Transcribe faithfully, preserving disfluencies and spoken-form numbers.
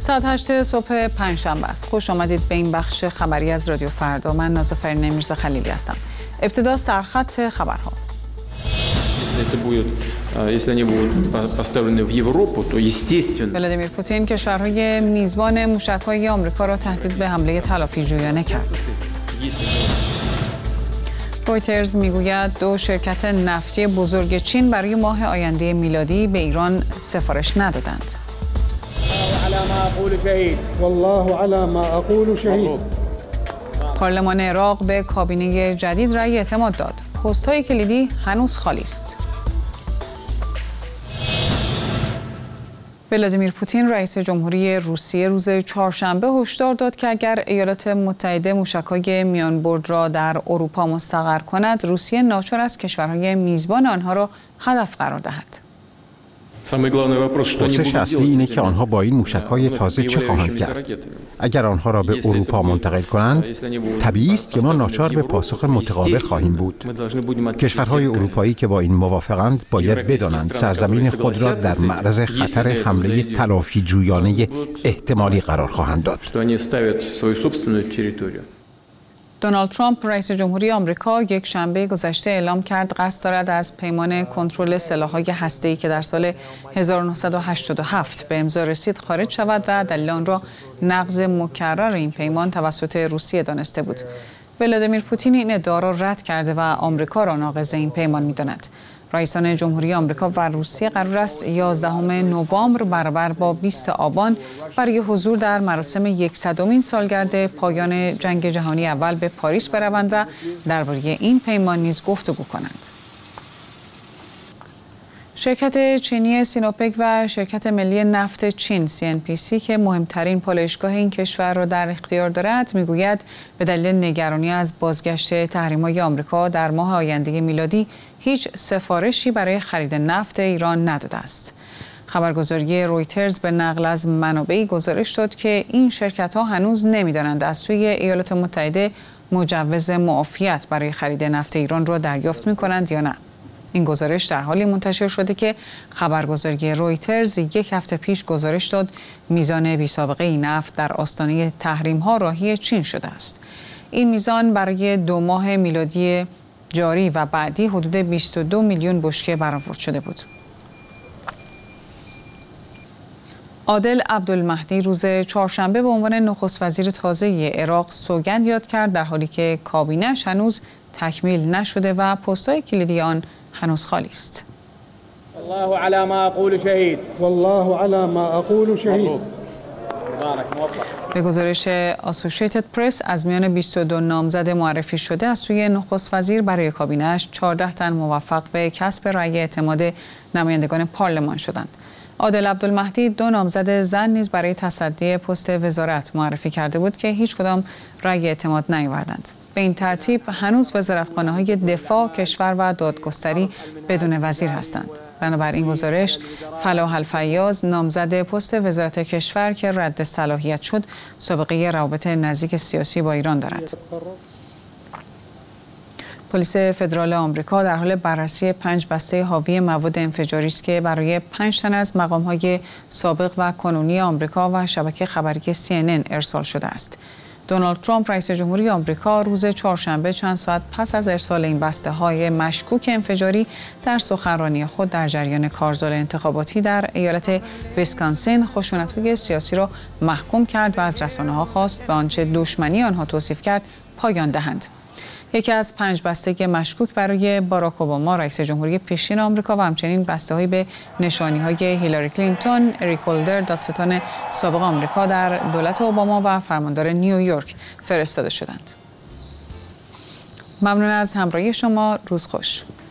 ساعت هشت صبح پنجشنبه است. خوش آمدید به این بخش خبری از رادیو فردا. من نازافرین میرزا خلیلی هستم. ابتدا سرخط خبرها. ولادیمیر پوتین کشورهای میزبان موشک‌های آمریکا را تهدید به حمله تلافی‌جویانه کرد. رویترز میگوید دو شرکت نفتی بزرگ چین برای ماه آینده میلادی به ایران سفارش ندادند. پارلمان عراق به کابینه جدید رأی اعتماد داد. پست‌های کلیدی هنوز خالی است. ولادیمیر پوتین رئیس جمهوری روسیه روز چهارشنبه هشدار داد که اگر ایالات متحده موشک‌های میانبرد را در اروپا مستقر کند، روسیه ناچار است کشورهای میزبان آنها را هدف قرار دهد. پرسش اصلی اینه که آنها با این موشک‌های تازه چه خواهند کرد؟ اگر آنها را به اروپا منتقل کنند، طبیعی است که ما ناچار به پاسخ متقابل خواهیم بود. کشورهای اروپایی که با این موافقند باید بدانند سرزمین خود را در معرض خطر حمله تلافی‌جویانه احتمالی قرار خواهند داد. دونالد ترامپ رئیس جمهوری آمریکا یک شنبه گذشته اعلام کرد قصد دارد از پیمان کنترل سلاح‌های هسته‌ای که در سال هزار و نهصد و هشتاد و هفت به امضا رسید خارج شود و دلیل آن را نقض مکرر این پیمان توسط روسیه دانسته بود. ولادیمیر پوتین این ادعا را رد کرده و آمریکا را ناقض این پیمان می‌داند. رئیسان جمهوری آمریکا و روسیه قرار است یازدهم نوامبر برابر با بیست آبان برای حضور در مراسم صدمین سالگرد پایان جنگ جهانی اول به پاریس بروند و درباره این پیمان نیز گفتگو کنند. شرکت چینی سینوپک و شرکت ملی نفت چین سی ان پی سی که مهمترین پالایشگاه این کشور را در اختیار دارد میگوید به دلیل نگرانی از بازگشت تحریم‌های آمریکا در ماه آینده میلادی هیچ سفارشی برای خرید نفت ایران نداده است. خبرگزاری رویترز به نقل از منابعی گزارش داد که این شرکت‌ها هنوز نمی‌دانند از سوی ایالات متحده مجوز معافیت برای خرید نفت ایران را دریافت می‌کنند یا نه. این گزارش در حالی منتشر شده که خبرگزاری رویترز یک هفته پیش گزارش داد میزان بی‌سابقه این نفت در آستانه تحریم‌ها راهی چین شده است. این میزان برای دو ماه میلادی جاری و بعدی حدود بیست و دو میلیون بشکه برآورد شده بود. عادل عبدالمهدی روز چهارشنبه به عنوان نخست وزیر تازه عراق سوگند یاد کرد در حالی که کابینه‌اش هنوز تکمیل نشده و پست‌های کلیدی آن هنوز خالی است. والله علی ما اقول شهید. والله علی ما اقول شهید. به گزارش آسوشیتد پرس از میان بیست و دو نامزد معرفی شده از سوی نخست وزیر برای کابینه‌اش چهارده تن موفق به کسب رأی اعتماد نمایندگان پارلمان شدند. عادل عبدالمهدی دو نامزد زن نیز برای تصدی پست وزارت معرفی کرده بود که هیچ کدام رأی اعتماد نیاوردند. به این ترتیب هنوز وزارتخانه‌های دفاع، کشور و دادگستری بدون وزیر هستند. بنابراین گزارش فلاح الفیاض نامزد پست وزارت کشور که رد صلاحیت شد سابقه روابط نزدیک سیاسی با ایران دارد. پلیس فدرال آمریکا در حال بررسی پنج بسته حاوی مواد انفجاری است که برای پنج تن از مقام‌های سابق و کنونی آمریکا و شبکه خبری سی ان ان ارسال شده است. دونالد ترامپ رئیس جمهوری آمریکا روز چهارشنبه چند ساعت پس از ارسال این بسته‌های مشکوک انفجاری در سخنرانی خود در جریان کارزار انتخاباتی در ایالت ویسکانسین خشونت‌های سیاسی را محکوم کرد و از رسانه‌ها خواست به آنچه دشمنی آنها توصیف کرد پایان دهند. یکی از پنج بسته مشکوک برای باراک اوباما رئیس جمهوری پیشین آمریکا و همچنین بسته‌هایی به نشانی‌های هیلاری کلینتون، اریک هولدر دادستان سابق آمریکا در دولت اوباما و فرماندار نیویورک فرستاده شدند. ممنون از همراهی شما. روز خوش.